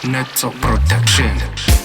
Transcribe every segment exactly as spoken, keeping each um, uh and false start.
Netso Protection.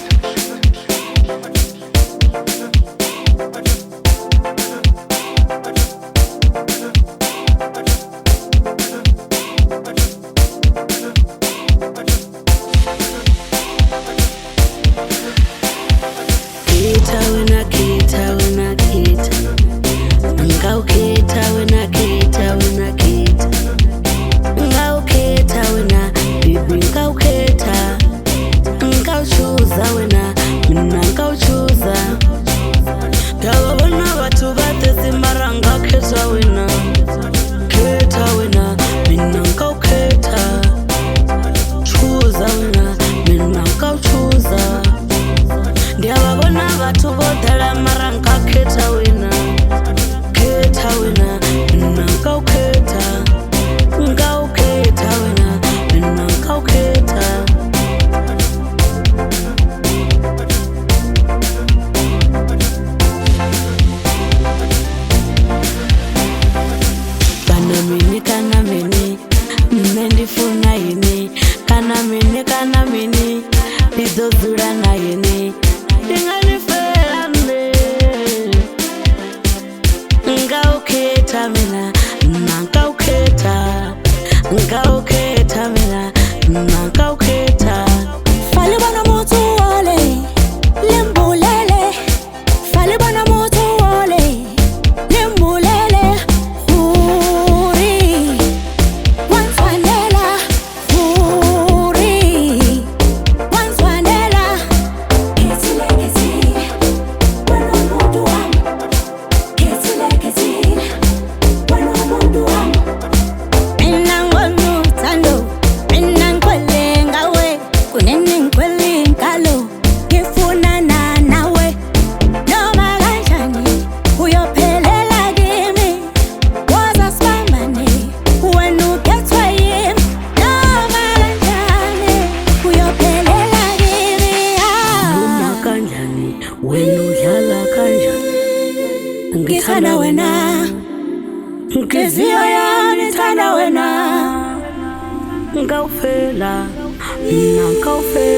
Kita wena kita wena kita Ngau kita wena kita wena kita Ngau kita wena bibi ngau kita Ngau chuza wena mina ngau chuza Dawa wena watu batezi mara ngau kita wena Kita wena mina ngau kita Chuza wena mina ngau chuza Ndiyababona bathu bodala mara ngakhetha wena khetha wena mina ngawukhetha ngawukhetha wena mina ngawukhetha kana mini kana mini mendifuna yini kana mini kana mini ndizozula na yini Ngawukhetha mina ngawukhetha ngawukhetha mina ngawukhetha Fale bona motho wole lembulele Fale bona motho wole lembulele Huri Wanswanela Huri Wanswanela Ketsile ketsile Wena umuntu wami Ketsile ketsile Wena umuntu wami Mina ngonuthando Mina ngikhwele ngawe Kunene ngikhwele ngalo Ngifuna nawe Noma kanjani Uyophelela kimi Woza sibambane Wena ukhethwa yimi Noma kanjani Uyophelela kimi Noma kanjani wena udlala kanjani Ngithanda wena Inhliziyo yami ithanda wena ngawufela mina ngawufela